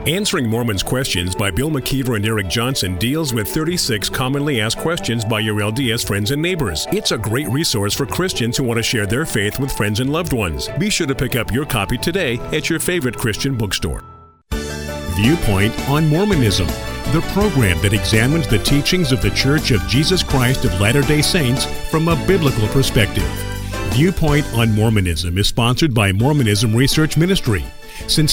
Answering Mormons Questions by Bill McKeever and Eric Johnson deals with 36 commonly asked questions by your LDS friends and neighbors. It's a great resource for Christians who want to share their faith with friends and loved ones. Be sure to pick up your copy today at your favorite Christian bookstore. Viewpoint on Mormonism, the program that examines the teachings of the Church of Jesus Christ of Latter-day Saints from a biblical perspective. Viewpoint on Mormonism is sponsored by Mormonism Research Ministry. Since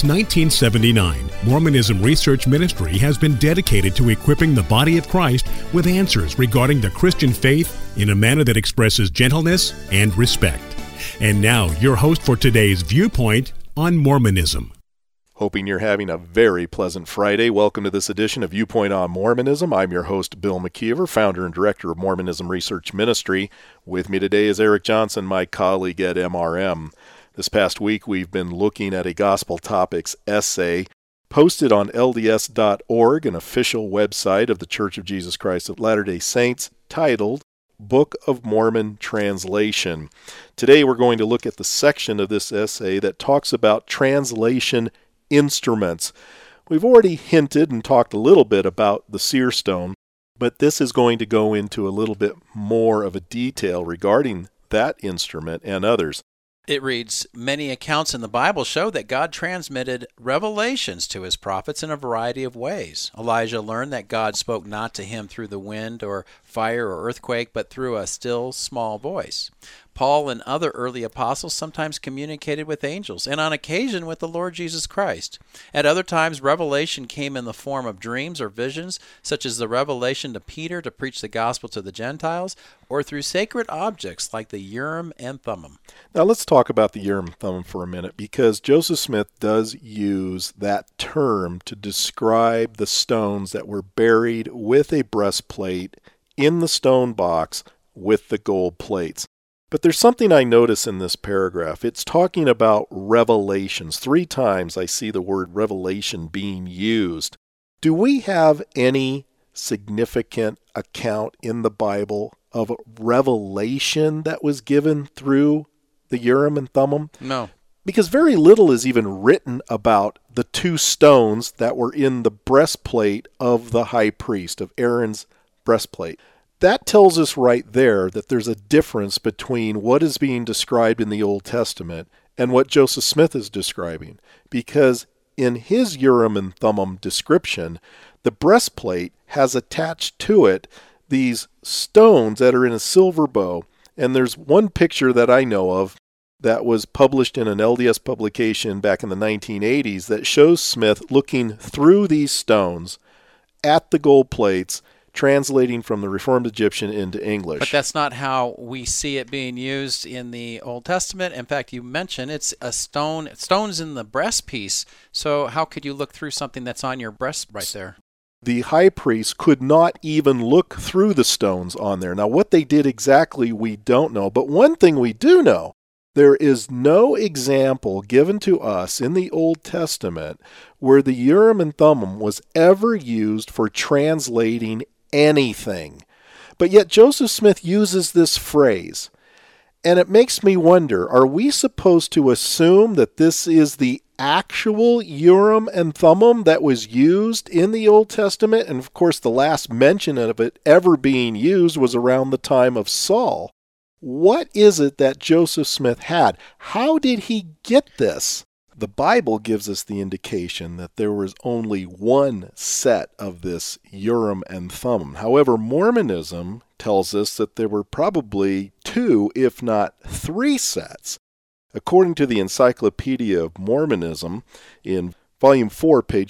1979, Mormonism Research Ministry has been dedicated to equipping the body of Christ with answers regarding the Christian faith in a manner that expresses gentleness and respect. And now, your host for today's Viewpoint on Mormonism. Hoping you're having a very pleasant Friday. Welcome to this edition of Viewpoint on Mormonism. I'm your host, Bill McKeever, founder and director of Mormonism Research Ministry. With me today is Eric Johnson, my colleague at MRM. This past week, we've been looking at a Gospel Topics essay posted on LDS.org, an official website of the Church of Jesus Christ of Latter-day Saints, titled Book of Mormon Translation. Today, we're going to look at the section of this essay that talks about translation instruments. We've already hinted and talked a little bit about the seer stone, but this is going to go into a little bit more of a detail regarding that instrument and others. It reads, many accounts in the Bible show that God transmitted revelations to his prophets in a variety of ways. Elijah learned that God spoke not to him through the wind or fire or earthquake, but through a still small voice. Paul and other early apostles sometimes communicated with angels, and on occasion with the Lord Jesus Christ. At other times, revelation came in the form of dreams or visions, such as the revelation to Peter to preach the gospel to the Gentiles, or through sacred objects like the Urim and Thummim. Now let's talk about the Urim and Thummim for a minute, because Joseph Smith does use that term to describe the stones that were buried with a breastplate in the stone box with the gold plates. But there's something I notice in this paragraph. It's talking about revelations. 3 times I see the word revelation being used. Do we have any significant account in the Bible of revelation that was given through the Urim and Thummim? No. Because very little is even written about the 2 stones that were in the breastplate of the high priest, of Aaron's breastplate. That tells us right there that there's a difference between what is being described in the Old Testament and what Joseph Smith is describing. Because in his Urim and Thummim description, the breastplate has attached to it these stones that are in a silver bow. And there's one picture that I know of that was published in an LDS publication back in the 1980s that shows Smith looking through these stones at the gold plates, translating from the Reformed Egyptian into English. But that's not how we see it being used in the Old Testament. In fact, you mentioned it's a stone. Stone's in the breast piece. So how could you look through something that's on your breast right there? The high priest could not even look through the stones on there. Now, what they did exactly, we don't know. But one thing we do know, there is no example given to us in the Old Testament where the Urim and Thummim was ever used for translating anything. But yet Joseph Smith uses this phrase, and it makes me wonder, are we supposed to assume that this is the actual Urim and Thummim that was used in the Old Testament? And of course the last mention of it ever being used was around the time of Saul. What is it that Joseph Smith had? How did he get this? The Bible gives us the indication that there was only one set of this Urim and Thummim. However, Mormonism tells us that there were probably 2, if not 3 sets. According to the Encyclopedia of Mormonism, in Volume 4, page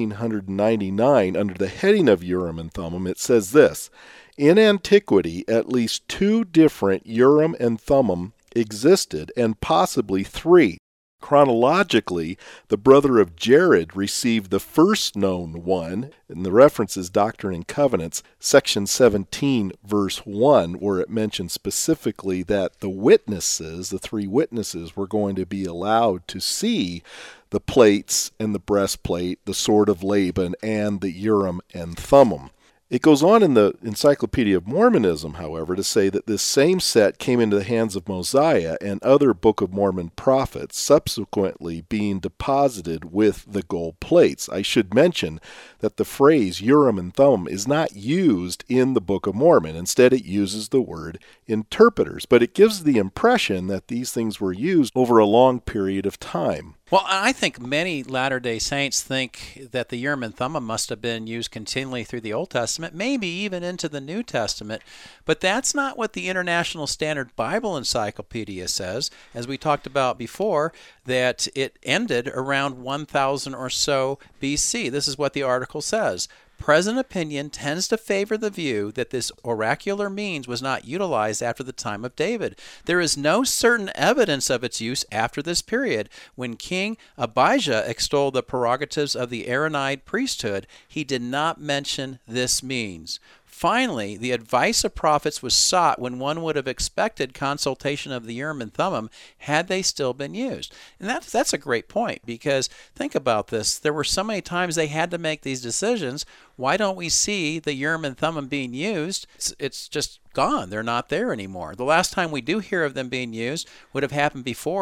1499, under the heading of Urim and Thummim, it says this: in antiquity, at least 2 different Urim and Thummim existed, and possibly 3. Chronologically, the brother of Jared received the first known one, and the reference is Doctrine and Covenants, section 17, verse 1, where it mentions specifically that the witnesses, the 3 witnesses, were going to be allowed to see the plates and the breastplate, the sword of Laban, and the Urim and Thummim. It goes on in the Encyclopedia of Mormonism, however, to say that this same set came into the hands of Mosiah and other Book of Mormon prophets, subsequently being deposited with the gold plates. I should mention that the phrase Urim and Thummim is not used in the Book of Mormon. Instead, it uses the word interpreters, but it gives the impression that these things were used over a long period of time. Well, I think many Latter-day Saints think that the Urim and Thummim must have been used continually through the Old Testament, maybe even into the New Testament, but that's not what the International Standard Bible Encyclopedia says. As we talked about before, that it ended around 1000 or so BC. This is what the article says. Present opinion tends to favor the view that this oracular means was not utilized after the time of David. There is no certain evidence of its use after this period. When King Abijah extolled the prerogatives of the Aaronide priesthood, he did not mention this means. Finally, the advice of prophets was sought when one would have expected consultation of the Urim and Thummim had they still been used. And that's a great point, because think about this. There were so many times they had to make these decisions. Why don't we see the Urim and Thummim being used? It's just gone. They're not there anymore. The last time we do hear of them being used would have happened before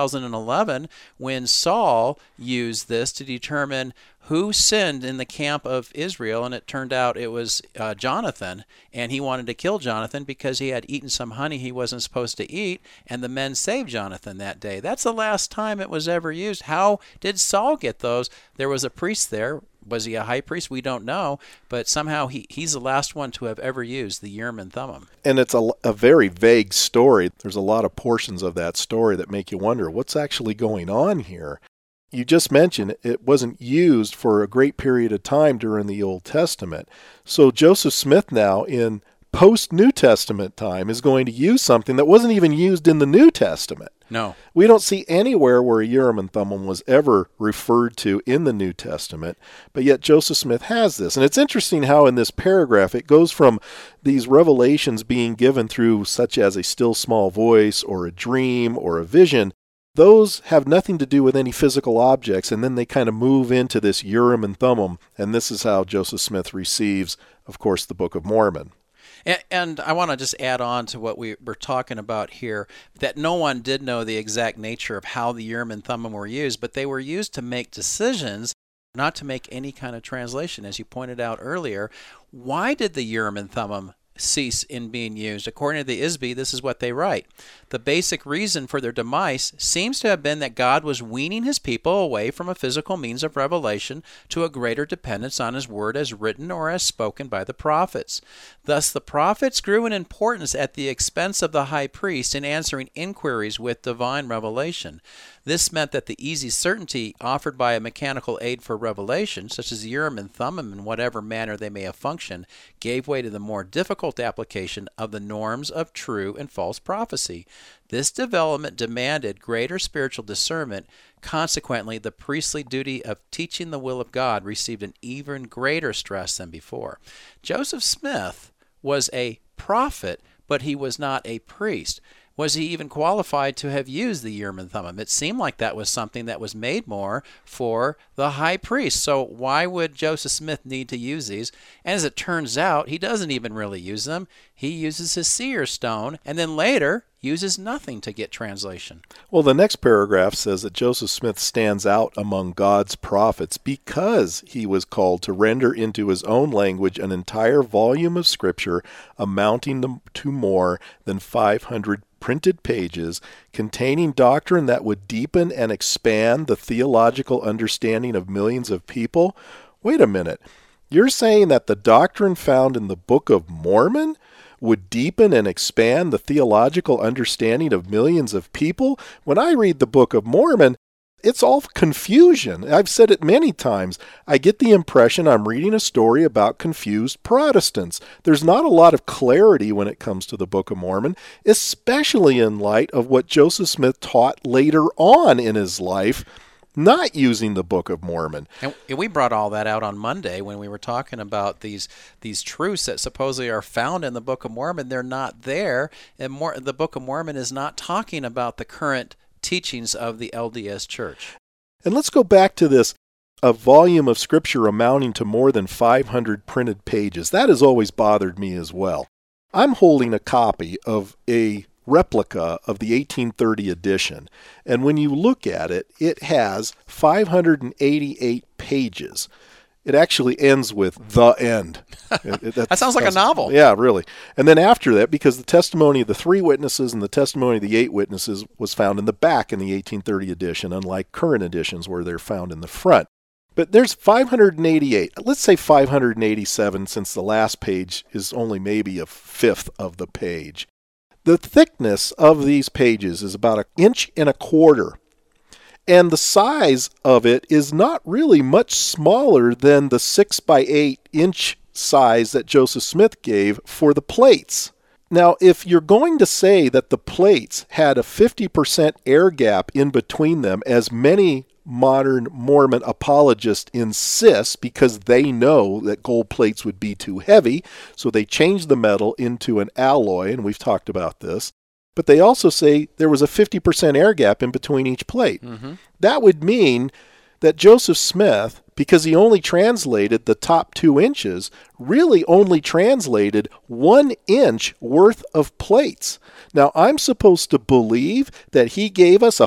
1011, when Saul used this to determine who sinned in the camp of Israel, and it turned out it was Jonathan, and he wanted to kill Jonathan because he had eaten some honey he wasn't supposed to eat, and the men saved Jonathan that day. That's the last time it was ever used. How did Saul get those? There was a priest there. Was he a high priest? We don't know, but somehow he's the last one to have ever used the Urim and Thummim. And it's a very vague story. There's a lot of portions of that story that make you wonder what's actually going on here. You just mentioned it wasn't used for a great period of time during the Old Testament. So Joseph Smith now, in post-New Testament time, is going to use something that wasn't even used in the New Testament. No. We don't see anywhere where Urim and Thummim was ever referred to in the New Testament, but yet Joseph Smith has this. And it's interesting how in this paragraph it goes from these revelations being given through such as a still small voice or a dream or a vision. Those have nothing to do with any physical objects, and then they kind of move into this Urim and Thummim, and this is how Joseph Smith receives, of course, the Book of Mormon. And I want to just add on to what we were talking about here, that no one did know the exact nature of how the Urim and Thummim were used, but they were used to make decisions, not to make any kind of translation. As you pointed out earlier, why did the Urim and Thummim cease in being used? According to the ISB, this is what they write. The basic reason for their demise seems to have been that God was weaning his people away from a physical means of revelation to a greater dependence on his word as written or as spoken by the prophets. Thus, the prophets grew in importance at the expense of the high priest in answering inquiries with divine revelation. This meant that the easy certainty offered by a mechanical aid for revelation, such as the Urim and Thummim in whatever manner they may have functioned, gave way to the more difficult application of the norms of true and false prophecy. This development demanded greater spiritual discernment. Consequently, the priestly duty of teaching the will of God received an even greater stress than before. Joseph Smith was a prophet, but he was not a priest. Was he even qualified to have used the Urim and Thummim? It seemed like that was something that was made more for the high priest. So why would Joseph Smith need to use these? And as it turns out, he doesn't even really use them. He uses his seer stone, and then later uses nothing to get translation. Well, the next paragraph says that Joseph Smith stands out among God's prophets because he was called to render into his own language an entire volume of Scripture amounting to more than 500 printed pages containing doctrine that would deepen and expand the theological understanding of millions of people. Wait a minute. You're saying that the doctrine found in the Book of Mormon would deepen and expand the theological understanding of millions of people? When I read the Book of Mormon, it's all confusion. I've said it many times. I get the impression I'm reading a story about confused Protestants. There's not a lot of clarity when it comes to the Book of Mormon, especially in light of what Joseph Smith taught later on in his life, not using the Book of Mormon. And we brought all that out on Monday when we were talking about these truths that supposedly are found in the Book of Mormon. They're not there. And the Book of Mormon is not talking about the current teachings of the LDS Church. And let's go back to this a volume of Scripture amounting to more than 500 printed pages. That has always bothered me as well. I'm holding a copy of a replica of the 1830 edition, and when you look at it, it has 588 pages. It actually ends with the end. That sounds like a novel. Yeah, really. And then after that, because the testimony of the 3 witnesses and the testimony of the 8 witnesses was found in the back in the 1830 edition, unlike current editions where they're found in the front. But there's 588. Let's say 587, since the last page is only maybe a fifth of the page. The thickness of these pages is about 1.25 inches. And the size of it is not really much smaller than the 6 by 8 inch size that Joseph Smith gave for the plates. Now, if you're going to say that the plates had a 50% air gap in between them, as many modern Mormon apologists insist, because they know that gold plates would be too heavy, so they changed the metal into an alloy, and we've talked about this. But they also say there was a 50% air gap in between each plate. Mm-hmm. That would mean that Joseph Smith, because he only translated the top 2 inches, really only translated 1 inch worth of plates. Now, I'm supposed to believe that he gave us a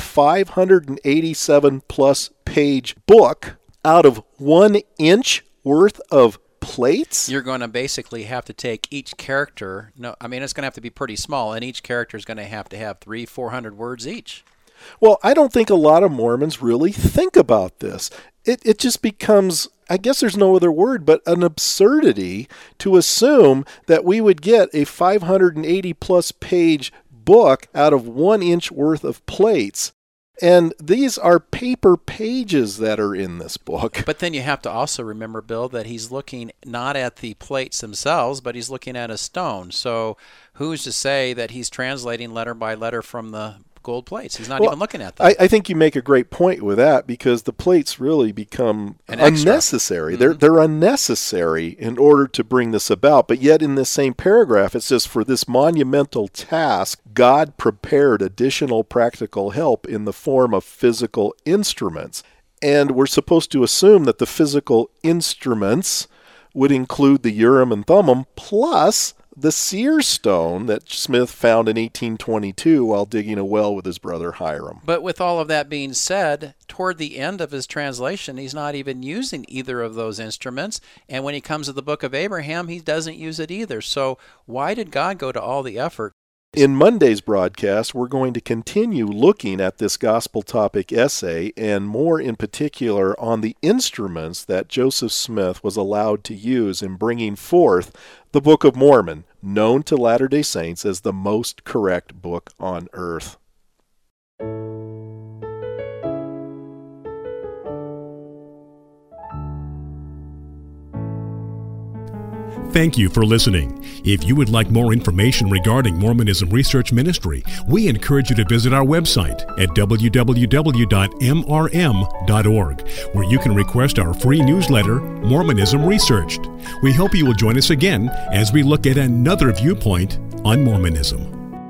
587 plus page book out of 1 inch worth of plates? You're going to basically have to take each character. No, I mean, it's going to have to be pretty small, and each character is going to have 300-400 words each. Well, I don't think a lot of Mormons really think about this. It just becomes, I guess there's no other word, but an absurdity to assume that we would get a 580 plus page book out of 1 inch worth of plates. And these are paper pages that are in this book. But then you have to also remember, Bill, that he's looking not at the plates themselves, but he's looking at a stone. So who's to say that he's translating letter by letter from the gold plates? He's not even looking at them. I think you make a great point with that, because the plates really become unnecessary. Mm-hmm. They're unnecessary in order to bring this about. But yet in this same paragraph, it says, for this monumental task, God prepared additional practical help in the form of physical instruments. And we're supposed to assume that the physical instruments would include the Urim and Thummim plus the seer stone that Smith found in 1822 while digging a well with his brother Hiram. But with all of that being said, toward the end of his translation, he's not even using either of those instruments. And when he comes to the book of Abraham, he doesn't use it either. So why did God go to all the effort? In Monday's broadcast, we're going to continue looking at this gospel topic essay, and more in particular on the instruments that Joseph Smith was allowed to use in bringing forth the Book of Mormon, known to Latter-day Saints as the most correct book on earth. Thank you for listening. If you would like more information regarding Mormonism Research Ministry, we encourage you to visit our website at www.mrm.org, where you can request our free newsletter, Mormonism Researched. We hope you will join us again as we look at another viewpoint on Mormonism.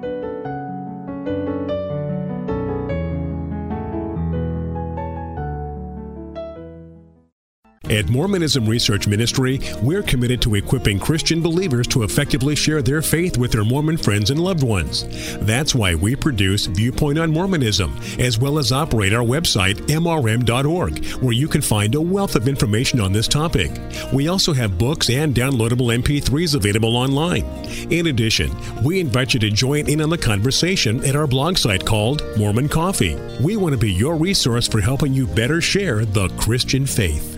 At Mormonism Research Ministry, we're committed to equipping Christian believers to effectively share their faith with their Mormon friends and loved ones. That's why we produce Viewpoint on Mormonism, as well as operate our website, mrm.org, where you can find a wealth of information on this topic. We also have books and downloadable MP3s available online. In addition, we invite you to join in on the conversation at our blog site called Mormon Coffee. We want to be your resource for helping you better share the Christian faith.